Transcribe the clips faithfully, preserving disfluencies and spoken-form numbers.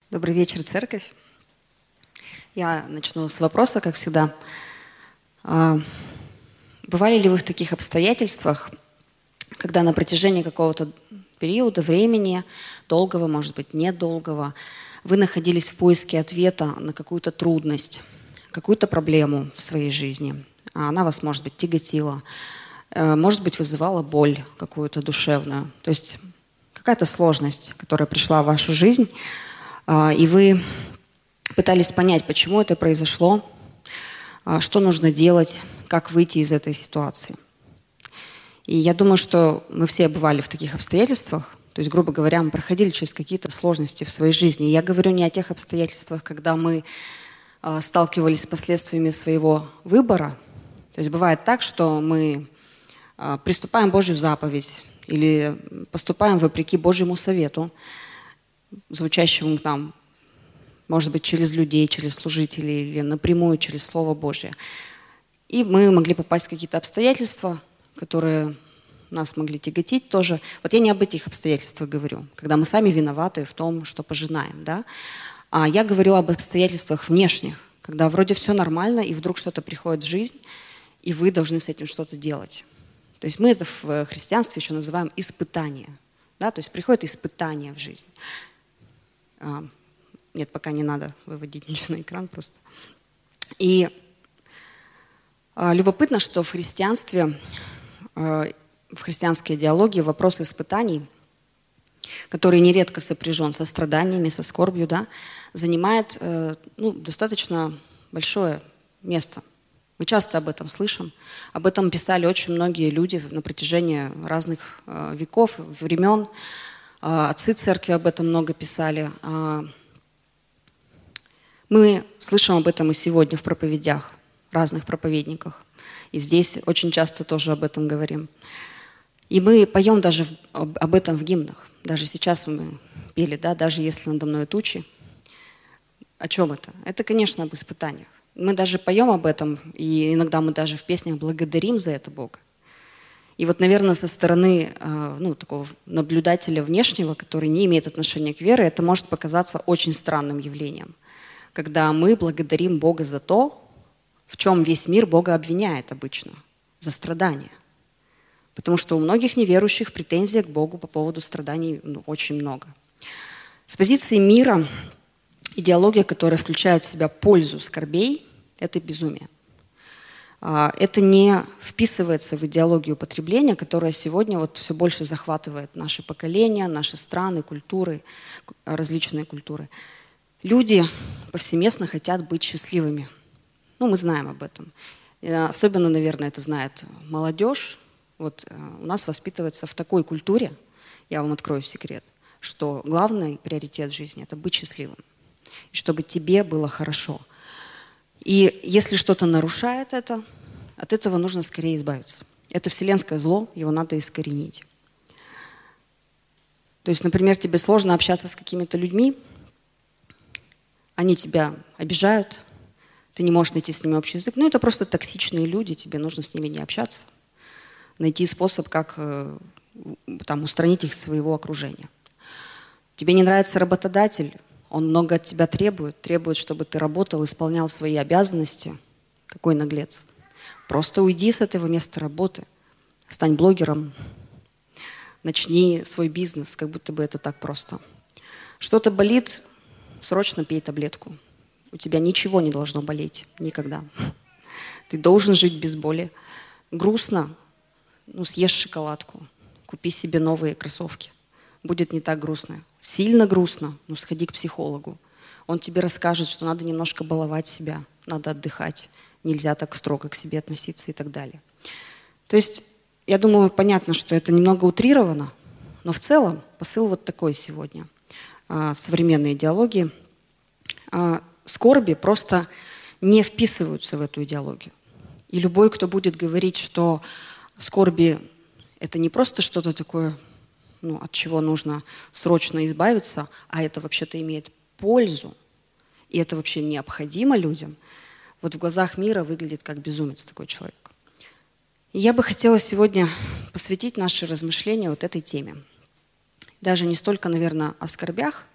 Добрый вечер, церковь. Я начну с вопроса, как всегда. Бывали ли вы в таких обстоятельствах, когда на протяжении какого-то периода времени, долгого, может быть, недолгого, вы находились в поиске ответа на какую-то трудность, какую-то проблему в своей жизни? Она вас, может быть, тяготила, может быть, вызывала боль какую-то душевную. То есть какая-то сложность, которая пришла в вашу жизнь, и вы пытались понять, почему это произошло, что нужно делать, как выйти из этой ситуации. И я думаю, что мы все бывали в таких обстоятельствах, то есть, грубо говоря, мы проходили через какие-то сложности в своей жизни. И я говорю не о тех обстоятельствах, когда мы сталкивались с последствиями своего выбора. То есть бывает так, что мы приступаем Божью заповедь или поступаем вопреки Божьему совету, звучащему к нам, может быть, через людей, через служителей или напрямую через Слово Божье. И мы могли попасть в какие-то обстоятельства, которые нас могли тяготить тоже. Вот я не об этих обстоятельствах говорю, когда мы сами виноваты в том, что пожинаем, да? А я говорю об обстоятельствах внешних, когда вроде все нормально, и вдруг что-то приходит в жизнь, и вы должны с этим что-то делать. То есть мы это в христианстве еще называем испытание. Да? То есть приходит испытание в жизнь. Нет, пока не надо выводить ничего на экран просто. И любопытно, что в христианстве, в христианской идеологии вопрос испытаний, который нередко сопряжен со страданиями, со скорбью, да, занимает ну, достаточно большое место. Мы часто об этом слышим. Об этом писали очень многие люди на протяжении разных веков, времен. Отцы церкви об этом много писали. Мы слышим об этом и сегодня в проповедях, разных проповедниках. И здесь очень часто тоже об этом говорим. И мы поем даже об этом в гимнах. Даже сейчас мы пели, да, даже если надо мной тучи. О чем это? Это, конечно, об испытаниях. Мы даже поем об этом, и иногда мы даже в песнях благодарим за это Бога. И вот, наверное, со стороны ну, такого наблюдателя внешнего, который не имеет отношения к вере, это может показаться очень странным явлением. Когда мы благодарим Бога за то, в чем весь мир Бога обвиняет обычно, за страдания. Потому что у многих неверующих претензий к Богу по поводу страданий ну, очень много. С позиции мира идеология, которая включает в себя пользу скорбей, это безумие. Это не вписывается в идеологию потребления, которая сегодня вот все больше захватывает наши поколения, наши страны, культуры, различные культуры. Люди повсеместно хотят быть счастливыми. Ну, мы знаем об этом. И особенно, наверное, это знает молодежь. Вот у нас воспитывается в такой культуре, я вам открою секрет, что главный приоритет в жизни – это быть счастливым. И чтобы тебе было хорошо. И если что-то нарушает это, от этого нужно скорее избавиться. Это вселенское зло, его надо искоренить. То есть, например, тебе сложно общаться с какими-то людьми, они тебя обижают, ты не можешь найти с ними общий язык. Ну, это просто токсичные люди, тебе нужно с ними не общаться. Найти способ, как там, устранить их из своего окружения. Тебе не нравится работодатель, он много от тебя требует, требует, чтобы ты работал, исполнял свои обязанности. Какой наглец. Просто уйди с этого места работы, стань блогером, начни свой бизнес, как будто бы это так просто. Что-то болит, срочно пей таблетку. У тебя ничего не должно болеть, никогда. Ты должен жить без боли. Грустно, ну съешь шоколадку, купи себе новые кроссовки. Будет не так грустно. Сильно грустно, ну сходи к психологу. Он тебе расскажет, что надо немножко баловать себя, надо отдыхать, нельзя так строго к себе относиться и так далее. То есть, я думаю, понятно, что это немного утрировано, но в целом посыл вот такой сегодня. Современные идеологии. Скорби просто не вписываются в эту идеологию. И любой, кто будет говорить, что скорби – это не просто что-то такое, ну, от чего нужно срочно избавиться, а это вообще-то имеет пользу, и это вообще необходимо людям, вот в глазах мира выглядит как безумец такой человек. И я бы хотела сегодня посвятить наши размышления вот этой теме. Даже не столько, наверное, о скорбях,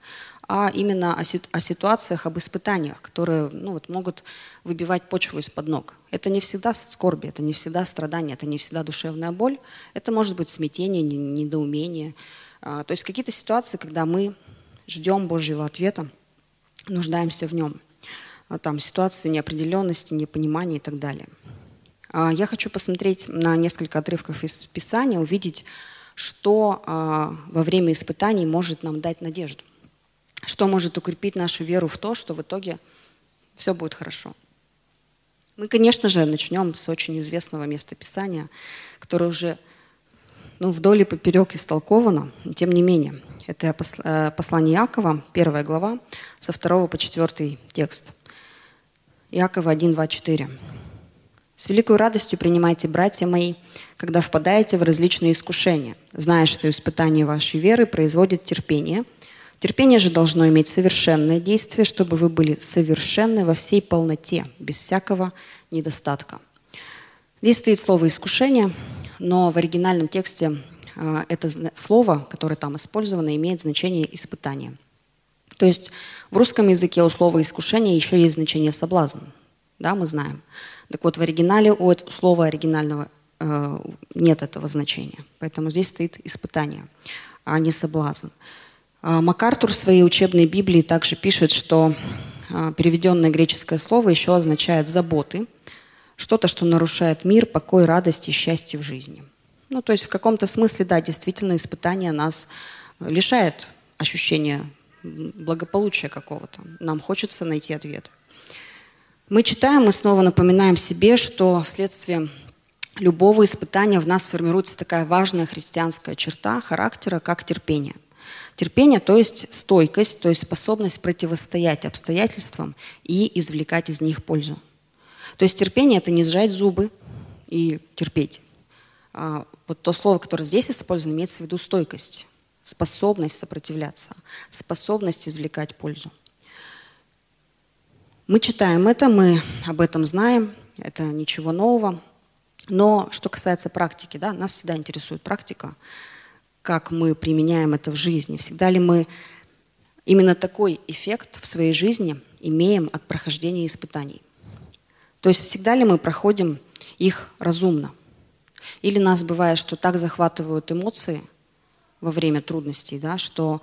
а именно о, ситу- о ситуациях, об испытаниях, которые ну, вот, могут выбивать почву из-под ног. Это не всегда скорби, это не всегда страдание, это не всегда душевная боль, это может быть смятение, не- недоумение. А, то есть какие-то ситуации, когда мы ждем Божьего ответа, нуждаемся в нем. А, там ситуации неопределенности, непонимания и так далее. А, я хочу посмотреть на несколько отрывков из Писания, увидеть, что а, во время испытаний может нам дать надежду, что может укрепить нашу веру в то, что в итоге все будет хорошо. Мы, конечно же, начнем с очень известного места Писания, которое уже ну, вдоль и поперек истолковано, но тем не менее. Это послание Иакова, первая глава, со второго по четвертый текст. Иакова один, два, четыре. «С великой радостью принимайте, братья мои, когда впадаете в различные искушения, зная, что испытание вашей веры производит терпение. Терпение же должно иметь совершенное действие, чтобы вы были совершенны во всей полноте, без всякого недостатка». Здесь стоит слово «искушение», но в оригинальном тексте э, это слово, которое там использовано, имеет значение «испытание». То есть в русском языке у слова «искушение» еще есть значение «соблазн». Да, мы знаем. Так вот, в оригинале у слова оригинального э, нет этого значения. Поэтому здесь стоит «испытание», а не «соблазн». А МакАртур в своей учебной Библии также пишет, что э, переведенное греческое слово еще означает «заботы», что-то, что нарушает мир, покой, радость и счастье в жизни. Ну, то есть в каком-то смысле, да, действительно, испытание нас лишает ощущения благополучия какого-то. Нам хочется найти ответ. Мы читаем, мы снова напоминаем себе, что вследствие любого испытания в нас формируется такая важная христианская черта характера, как терпение. Терпение, то есть стойкость, то есть способность противостоять обстоятельствам и извлекать из них пользу. То есть терпение – это не сжать зубы и терпеть. А вот то слово, которое здесь использовано, имеется в виду стойкость, способность сопротивляться, способность извлекать пользу. Мы читаем это, мы об этом знаем, это ничего нового. Но что касается практики, да, нас всегда интересует практика, как мы применяем это в жизни. Всегда ли мы именно такой эффект в своей жизни имеем от прохождения испытаний? То есть всегда ли мы проходим их разумно? Или нас бывает, что так захватывают эмоции во время трудностей, да, что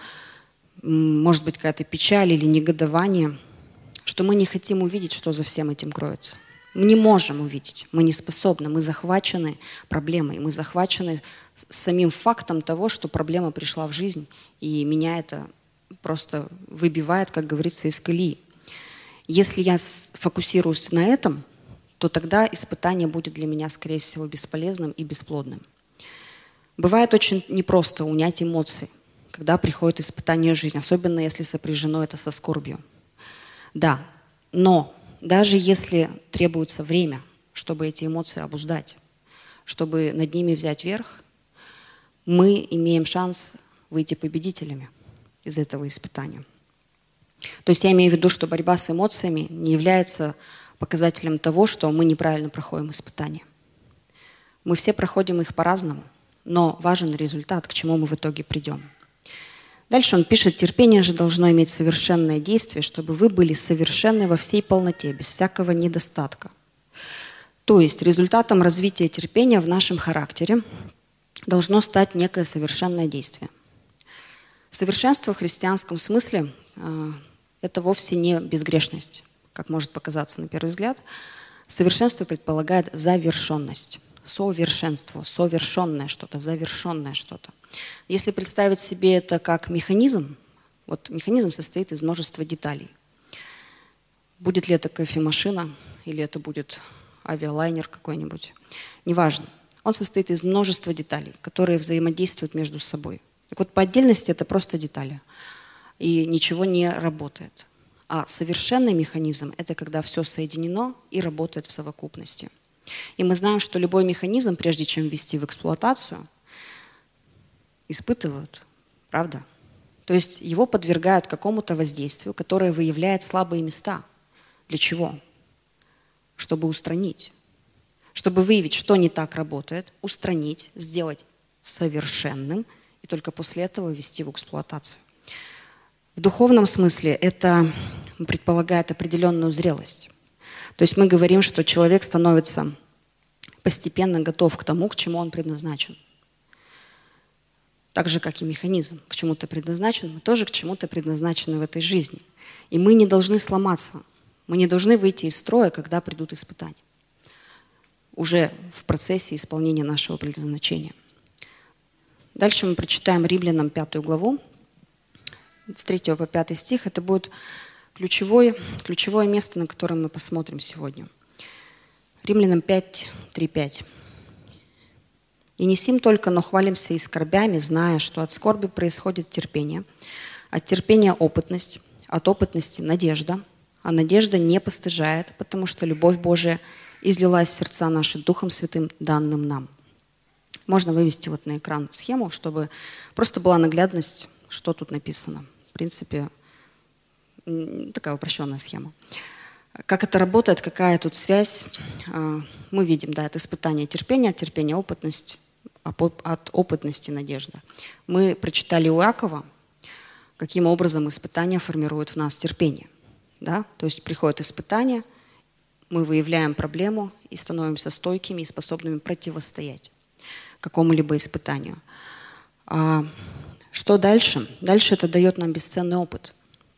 может быть какая-то печаль или негодование, что мы не хотим увидеть, что за всем этим кроется. Мы не можем увидеть, мы не способны, мы захвачены проблемой, мы захвачены самим фактом того, что проблема пришла в жизнь, и меня это просто выбивает, как говорится, из колеи. Если я фокусируюсь на этом, то тогда испытание будет для меня, скорее всего, бесполезным и бесплодным. Бывает очень непросто унять эмоции, когда приходит испытание в жизнь, особенно если сопряжено это со скорбью. Да, но даже если требуется время, чтобы эти эмоции обуздать, чтобы над ними взять верх, мы имеем шанс выйти победителями из этого испытания. То есть я имею в виду, что борьба с эмоциями не является показателем того, что мы неправильно проходим испытания. Мы все проходим их по-разному, но важен результат, к чему мы в итоге придем. Дальше он пишет: терпение же должно иметь совершенное действие, чтобы вы были совершенны во всей полноте, без всякого недостатка. То есть результатом развития терпения в нашем характере должно стать некое совершенное действие. Совершенство в христианском смысле э, – это вовсе не безгрешность, как может показаться на первый взгляд. Совершенство предполагает завершенность, совершенство, совершенное что-то, завершенное что-то. Если представить себе это как механизм, вот механизм состоит из множества деталей. Будет ли это кофемашина или это будет авиалайнер какой-нибудь, неважно. Он состоит из множества деталей, которые взаимодействуют между собой. Так вот, по отдельности это просто детали, и ничего не работает. А совершенный механизм – это когда все соединено и работает в совокупности. И мы знаем, что любой механизм, прежде чем ввести в эксплуатацию, испытывают, правда? То есть его подвергают какому-то воздействию, которое выявляет слабые места. Для чего? Чтобы устранить. Чтобы выявить, что не так работает, устранить, сделать совершенным, и только после этого ввести в эксплуатацию. В духовном смысле это предполагает определенную зрелость. То есть мы говорим, что человек становится постепенно готов к тому, к чему он предназначен. Так же, как и механизм к чему-то предназначен, мы тоже к чему-то предназначены в этой жизни. И мы не должны сломаться. Мы не должны выйти из строя, когда придут испытания. Уже в процессе исполнения нашего предназначения. Дальше мы прочитаем Римлянам пятую главу, с третьего по пятый стих. Это будет ключевое, ключевое место, на которое мы посмотрим сегодня. Римлянам пять, три, пять. «И не сим только, но хвалимся и скорбями, зная, что от скорби происходит терпение, от терпения опытность, от опытности надежда, а надежда не постыжает, потому что любовь Божия излилась в сердца наши Духом Святым, данным нам». Можно вывести вот на экран схему, чтобы просто была наглядность, что тут написано. В принципе, такая упрощенная схема. Как это работает, какая тут связь, мы видим, да, это испытание терпения, от терпения опытность, от опытности надежда. Мы прочитали у Иакова, каким образом испытания формируют в нас терпение. Да? То есть приходит испытание, мы выявляем проблему и становимся стойкими и способными противостоять какому-либо испытанию. А что дальше? Дальше это дает нам бесценный опыт.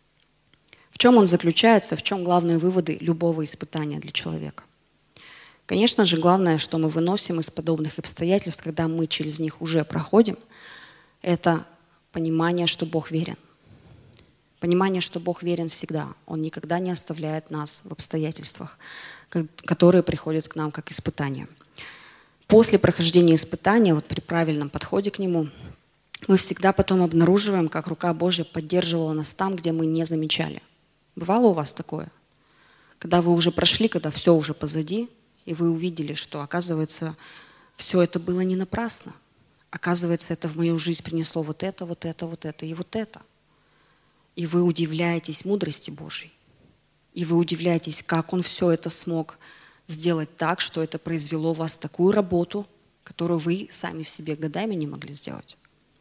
В чем он заключается, в чем главные выводы любого испытания для человека? Конечно же, главное, что мы выносим из подобных обстоятельств, когда мы через них уже проходим, это понимание, что Бог верен. Понимание, что Бог верен всегда. Он никогда не оставляет нас в обстоятельствах, которые приходят к нам как испытания. После прохождения испытания, вот при правильном подходе к нему, мы всегда потом обнаруживаем, как рука Божья поддерживала нас там, где мы не замечали. Бывало у вас такое? Когда вы уже прошли, когда все уже позади, и вы увидели, что, оказывается, все это было не напрасно. Оказывается, это в мою жизнь принесло вот это, вот это, вот это и вот это. И вы удивляетесь мудрости Божьей. И вы удивляетесь, как Он все это смог сделать так, что это произвело в вас такую работу, которую вы сами в себе годами не могли сделать.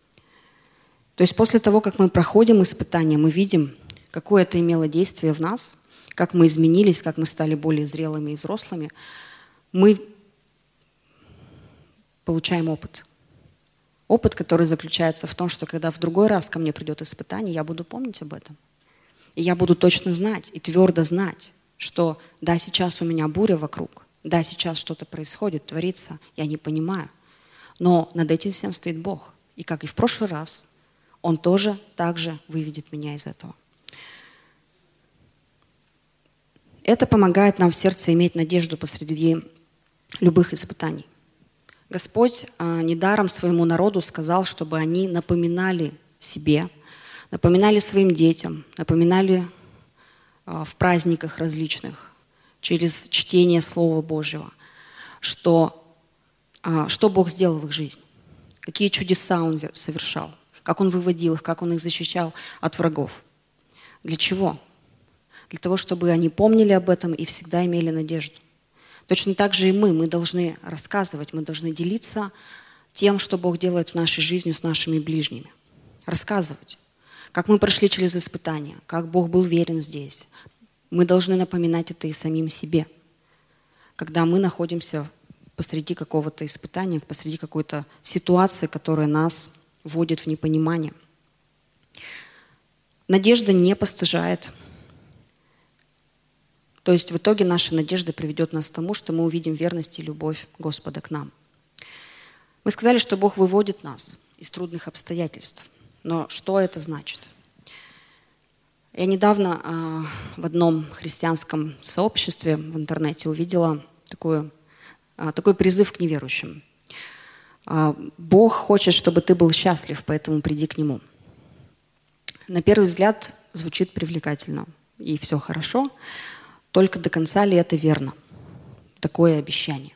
То есть после того, как мы проходим испытания, мы видим, какое это имело действие в нас, как мы изменились, как мы стали более зрелыми и взрослыми, мы получаем опыт. Опыт, который заключается в том, что когда в другой раз ко мне придет испытание, я буду помнить об этом. И я буду точно знать и твердо знать, что да, сейчас у меня буря вокруг, да, сейчас что-то происходит, творится, я не понимаю. Но над этим всем стоит Бог. И как и в прошлый раз, Он тоже так же выведет меня из этого. Это помогает нам в сердце иметь надежду посреди любых испытаний. Господь а, недаром своему народу сказал, чтобы они напоминали себе, напоминали своим детям, напоминали а, в праздниках различных, через чтение Слова Божьего, что, а, что Бог сделал в их жизни, какие чудеса Он совершал, как Он выводил их, как Он их защищал от врагов. Для чего? Для того, чтобы они помнили об этом и всегда имели надежду. Точно так же и мы. Мы должны рассказывать, мы должны делиться тем, что Бог делает в нашей жизни с нашими ближними. Рассказывать, как мы прошли через испытания, как Бог был верен здесь. Мы должны напоминать это и самим себе. Когда мы находимся посреди какого-то испытания, посреди какой-то ситуации, которая нас вводит в непонимание. Надежда не постыжает. То есть в итоге наша надежда приведет нас к тому, что мы увидим верность и любовь Господа к нам. Мы сказали, что Бог выводит нас из трудных обстоятельств. Но что это значит? Я недавно э, в одном христианском сообществе в интернете увидела такую, э, такой призыв к неверующим. Э, Бог хочет, чтобы ты был счастлив, поэтому приди к Нему. На первый взгляд звучит привлекательно, и все хорошо. Только до конца ли это верно? Такое обещание.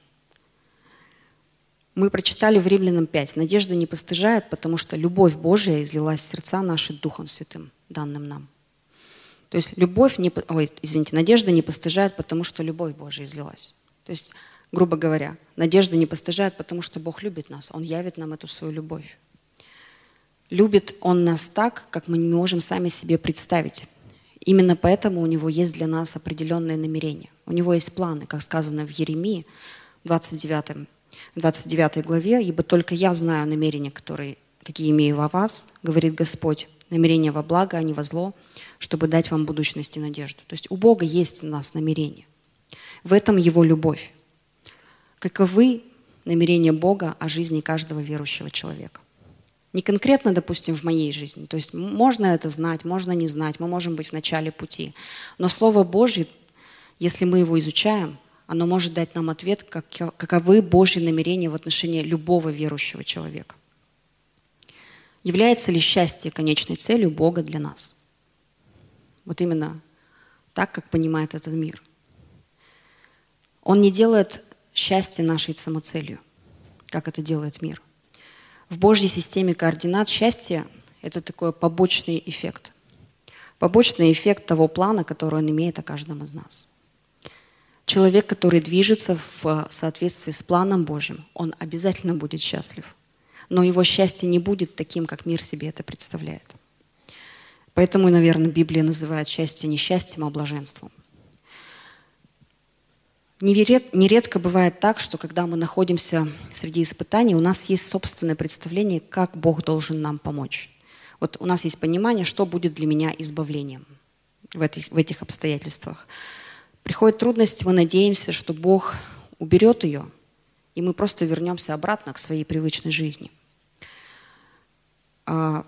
Мы прочитали в Римлянам пять. Надежда не постыжает, потому что любовь Божия излилась в сердца наши Духом Святым, данным нам. То есть любовь не, ой, извините, надежда не постыжает, потому что любовь Божия излилась. То есть, грубо говоря, надежда не постыжает, потому что Бог любит нас. Он явит нам эту свою любовь. Любит Он нас так, как мы не можем сами себе представить. Именно поэтому у Него есть для нас определенные намерения. У Него есть планы, как сказано в Еремии, двадцать девятой, двадцать девятой главе. «Ибо только я знаю намерения, которые, какие имею во вас, говорит Господь, намерения во благо, а не во зло, чтобы дать вам будущность и надежду». То есть у Бога есть у нас намерения. В этом Его любовь. Каковы намерения Бога о жизни каждого верующего человека? Не конкретно, допустим, в моей жизни. То есть можно это знать, можно не знать, мы можем быть в начале пути. Но Слово Божье, если мы его изучаем, оно может дать нам ответ, как, каковы Божьи намерения в отношении любого верующего человека. Является ли счастье конечной целью Бога для нас? Вот именно так, как понимает этот мир. Он не делает счастье нашей самоцелью, как это делает мир. В Божьей системе координат счастье – это такой побочный эффект. Побочный эффект того плана, который он имеет о каждом из нас. Человек, который движется в соответствии с планом Божьим, он обязательно будет счастлив. Но его счастье не будет таким, как мир себе это представляет. Поэтому, наверное, Библия называет счастье не счастьем, а блаженством. Нередко бывает так, что когда мы находимся среди испытаний, у нас есть собственное представление, как Бог должен нам помочь. Вот у нас есть понимание, что будет для меня избавлением в этих, в этих обстоятельствах. Приходят трудности, мы надеемся, что Бог уберет ее, и мы просто вернемся обратно к своей привычной жизни. Вот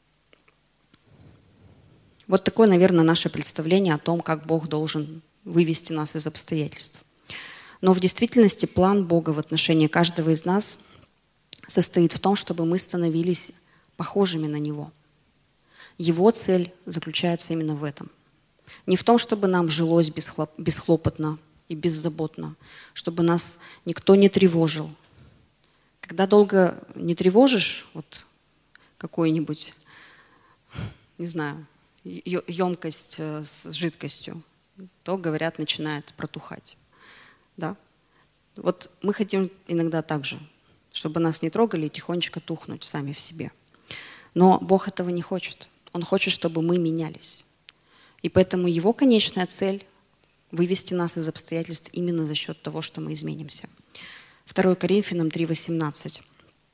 такое, наверное, наше представление о том, как Бог должен вывести нас из обстоятельств. Но в действительности план Бога в отношении каждого из нас состоит в том, чтобы мы становились похожими на Него. Его цель заключается именно в этом. Не в том, чтобы нам жилось бесхлопотно и беззаботно, чтобы нас никто не тревожил. Когда долго не тревожишь вот какую-нибудь, не знаю, емкость с жидкостью, то, говорят, начинает протухать. Да? Вот мы хотим иногда так же, чтобы нас не трогали и тихонечко тухнуть сами в себе. Но Бог этого не хочет. Он хочет, чтобы мы менялись. И поэтому Его конечная цель – вывести нас из обстоятельств именно за счет того, что мы изменимся. второе Коринфянам три восемнадцать.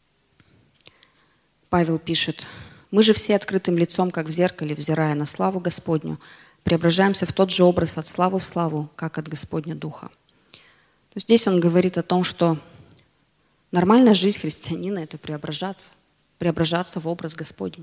Павел пишет: «Мы же все открытым лицом, как в зеркале, взирая на славу Господню, преображаемся в тот же образ от славы в славу, как от Господня Духа». То есть здесь он говорит о том, что нормальная жизнь христианина – это преображаться, преображаться в образ Господень.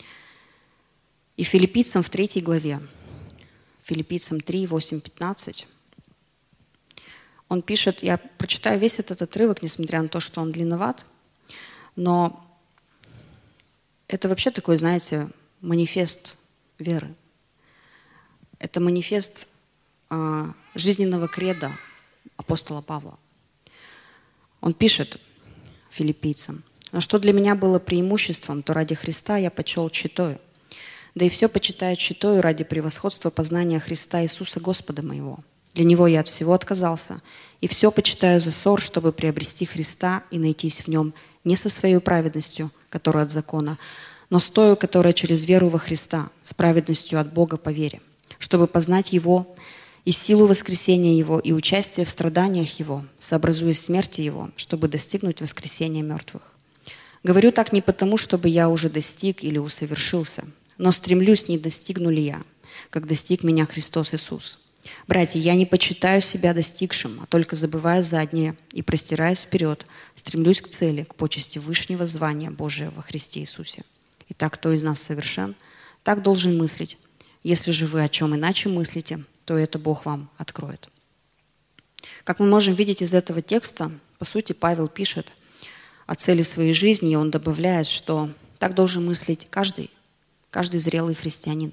И Филиппийцам в третьей главе, Филиппийцам три, восемь, пятнадцать, он пишет, я прочитаю весь этот отрывок, несмотря на то, что он длинноват, но это вообще такой, знаете, манифест веры. Это манифест а, жизненного кредо апостола Павла. Он пишет филиппийцам: «Но что для меня было преимуществом, то ради Христа я почел тщетою. Да и все почитаю тщетою ради превосходства познания Христа Иисуса Господа моего. Для Него я от всего отказался, и все почитаю за ссор, чтобы приобрести Христа и найтись в Нем не со своей праведностью, которая от закона, но с тою, которая через веру во Христа, с праведностью от Бога по вере, чтобы познать Его и силу воскресения Его, и участие в страданиях Его, сообразуясь смерти Его, чтобы достигнуть воскресения мертвых. Говорю так не потому, чтобы я уже достиг или усовершился, но стремлюсь, не достигну ли я, как достиг меня Христос Иисус. Братья, я не почитаю себя достигшим, а только забывая заднее и простираясь вперед, стремлюсь к цели, к почести вышнего звания Божия во Христе Иисусе. Итак, кто из нас совершен, так должен мыслить. Если же вы о чем иначе мыслите, то это Бог вам откроет». Как мы можем видеть из этого текста, по сути, Павел пишет о цели своей жизни, и он добавляет, что так должен мыслить каждый, каждый зрелый христианин.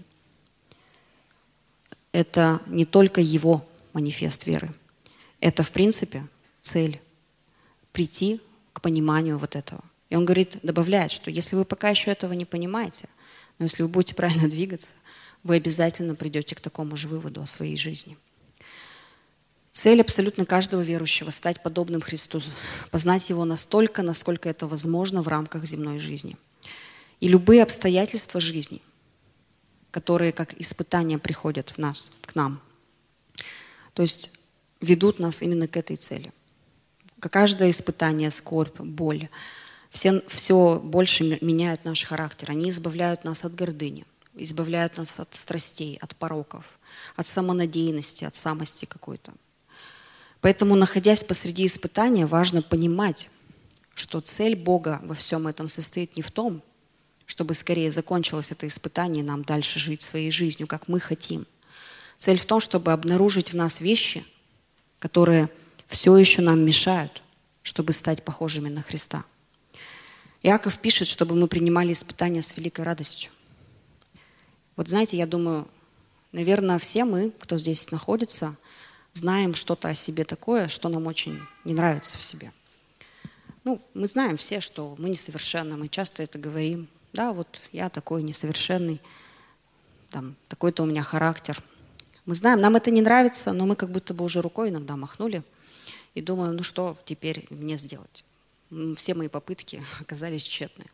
Это не только его манифест веры. Это, в принципе, цель – прийти к пониманию вот этого. И он говорит, добавляет, что если вы пока еще этого не понимаете, но если вы будете правильно двигаться, вы обязательно придете к такому же выводу о своей жизни. Цель абсолютно каждого верующего – стать подобным Христу, познать Его настолько, насколько это возможно в рамках земной жизни. И любые обстоятельства жизни, которые как испытания приходят в нас, к нам, то есть ведут нас именно к этой цели. Каждое испытание, скорбь, боль, все, все больше меняют наш характер. Они избавляют нас от гордыни, избавляют нас от страстей, от пороков, от самонадеянности, от самости какой-то. Поэтому, находясь посреди испытания, важно понимать, что цель Бога во всем этом состоит не в том, чтобы скорее закончилось это испытание, и нам дальше жить своей жизнью, как мы хотим. Цель в том, чтобы обнаружить в нас вещи, которые все еще нам мешают, чтобы стать похожими на Христа. Иаков пишет, чтобы мы принимали испытания с великой радостью. Вот знаете, я думаю, наверное, все мы, кто здесь находится, знаем что-то о себе такое, что нам очень не нравится в себе. Ну, мы знаем все, что мы несовершенны, мы часто это говорим. Да, вот я такой несовершенный, там, такой-то у меня характер. Мы знаем, нам это не нравится, но мы как будто бы уже рукой иногда махнули и думаем, ну что теперь мне сделать? Все мои попытки оказались тщетны.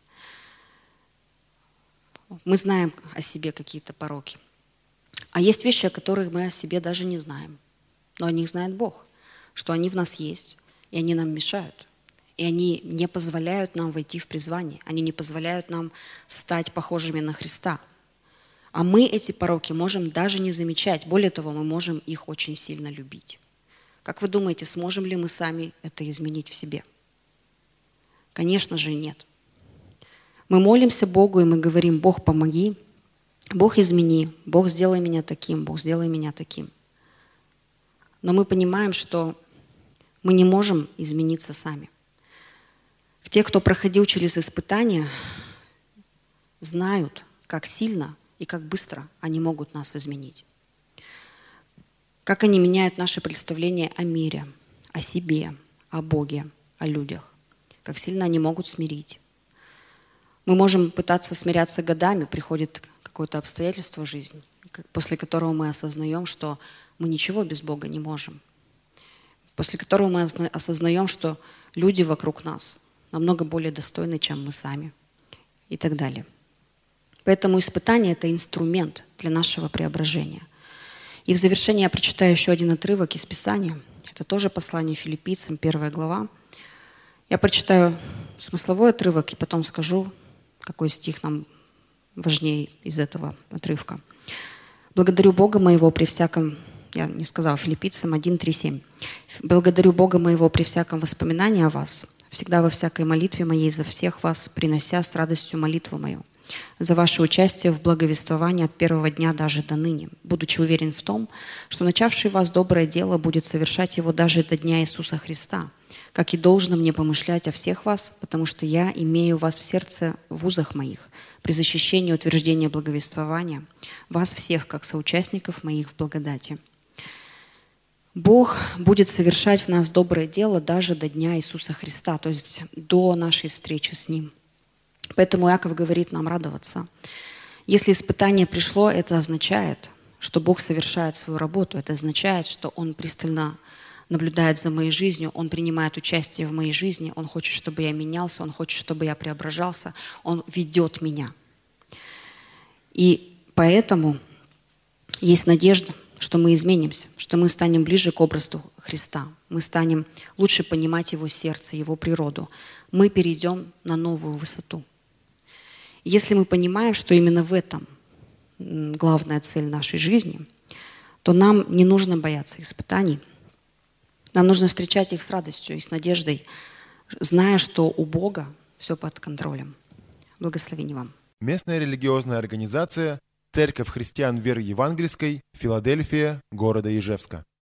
Мы знаем о себе какие-то пороки. А есть вещи, о которых мы о себе даже не знаем. Но о них знает Бог, что они в нас есть, и они нам мешают. И они не позволяют нам войти в призвание. Они не позволяют нам стать похожими на Христа. А мы эти пороки можем даже не замечать. Более того, мы можем их очень сильно любить. Как вы думаете, сможем ли мы сами это изменить в себе? Конечно же, нет. Мы молимся Богу, и мы говорим: Бог, помоги, Бог, измени, Бог, сделай меня таким, Бог, сделай меня таким. Но мы понимаем, что мы не можем измениться сами. Те, кто проходил через испытания, знают, как сильно и как быстро они могут нас изменить. Как они меняют наше представление о мире, о себе, о Боге, о людях. Как сильно они могут смирить. Мы можем пытаться смиряться годами, приходит какое-то обстоятельство в жизни, после которого мы осознаем, что мы ничего без Бога не можем. После которого мы осознаем, что люди вокруг нас намного более достойны, чем мы сами, и так далее. Поэтому испытание – это инструмент для нашего преображения. И в завершение я прочитаю еще один отрывок из Писания. Это тоже послание Филиппийцам, первая глава. Я прочитаю смысловой отрывок и потом скажу, какой стих нам важнее из этого отрывка. «Благодарю Бога моего при всяком...» Я не сказала, Филиппийцам один, три, семь. «Благодарю Бога моего при всяком воспоминании о вас, всегда во всякой молитве моей за всех вас, принося с радостью молитву мою, за ваше участие в благовествовании от первого дня даже до ныне, будучи уверен в том, что начавший в вас доброе дело будет совершать его даже до дня Иисуса Христа, как и должно мне помышлять о всех вас, потому что я имею вас в сердце в узах моих, при защищении утверждения благовествования, вас всех, как соучастников моих в благодати». Бог будет совершать в нас доброе дело даже до дня Иисуса Христа, то есть до нашей встречи с Ним. Поэтому Иаков говорит нам радоваться. Если испытание пришло, это означает, что Бог совершает свою работу. Это означает, что Он пристально наблюдает за моей жизнью, Он принимает участие в моей жизни, Он хочет, чтобы я менялся, Он хочет, чтобы я преображался, Он ведет меня. И поэтому есть надежда, что мы изменимся, что мы станем ближе к образу Христа, мы станем лучше понимать Его сердце, Его природу. Мы перейдем на новую высоту. Если мы понимаем, что именно в этом главная цель нашей жизни, то нам не нужно бояться испытаний. Нам нужно встречать их с радостью и с надеждой, зная, что у Бога все под контролем. Благословение вам. Местная религиозная организация «Церковь христиан веры евангельской», Филадельфия, города Ижевска.